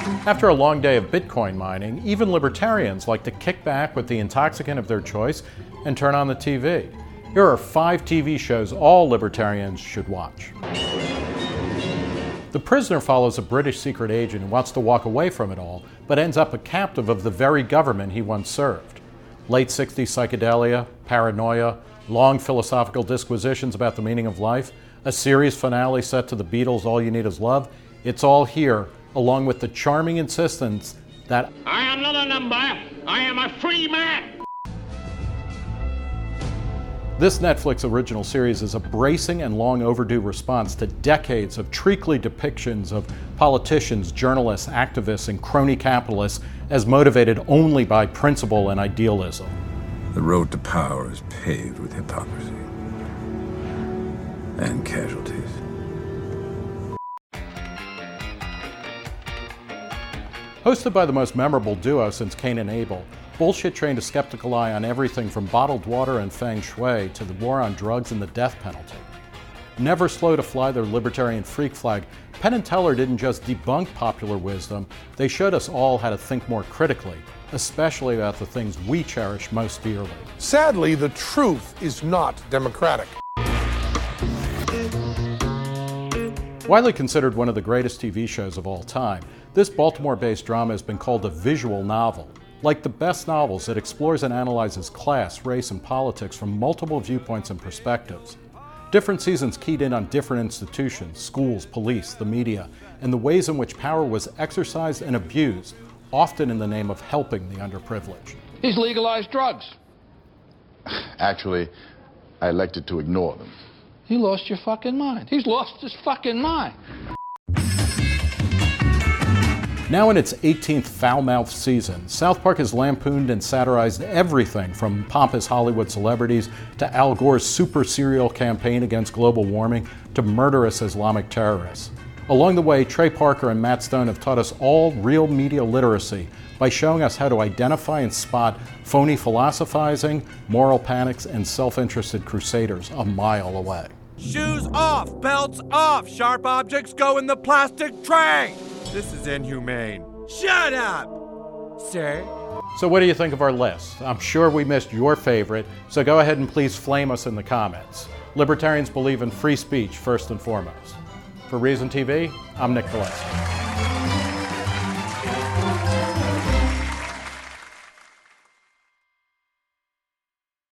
After a long day of Bitcoin mining, even libertarians like to kick back with the intoxicant of their choice and turn on the TV. Here are 5 TV shows all libertarians should watch. The Prisoner follows a British secret agent who wants to walk away from it all, but ends up a captive of the very government he once served. Late 60s psychedelia, paranoia, long philosophical disquisitions about the meaning of life, a series finale set to the Beatles' All You Need Is Love. It's all here, along with the charming insistence that I am not a number, I am a free man. This Netflix original series is a bracing and long overdue response to decades of treacly depictions of politicians, journalists, activists, and crony capitalists as motivated only by principle and idealism. The road to power is paved with hypocrisy and casualties. Hosted by the most memorable duo since Cain and Abel, Bullshit trained a skeptical eye on everything from bottled water and feng shui to the war on drugs and the death penalty. Never slow to fly their libertarian freak flag, Penn and Teller didn't just debunk popular wisdom, they showed us all how to think more critically, especially about the things we cherish most dearly. Sadly, the truth is not democratic. Widely considered one of the greatest TV shows of all time, this Baltimore-based drama has been called a visual novel. Like the best novels, it explores and analyzes class, race, and politics from multiple viewpoints and perspectives. Different seasons keyed in on different institutions, schools, police, the media, and the ways in which power was exercised and abused, often in the name of helping the underprivileged. He's legalized drugs. Actually, I elected to ignore them. You lost your fucking mind. He's lost his fucking mind. Now in its 18th foul-mouthed season, South Park has lampooned and satirized everything from pompous Hollywood celebrities to Al Gore's super serial campaign against global warming to murderous Islamic terrorists. Along the way, Trey Parker and Matt Stone have taught us all real media literacy by showing us how to identify and spot phony philosophizing, moral panics, and self-interested crusaders a mile away. Shoes off, belts off, sharp objects go in the plastic tray. This is inhumane. Shut up, sir. So what do you think of our list? I'm sure we missed your favorite, so go ahead and please flame us in the comments. Libertarians believe in free speech first and foremost. For Reason TV, I'm Nick Gillespie.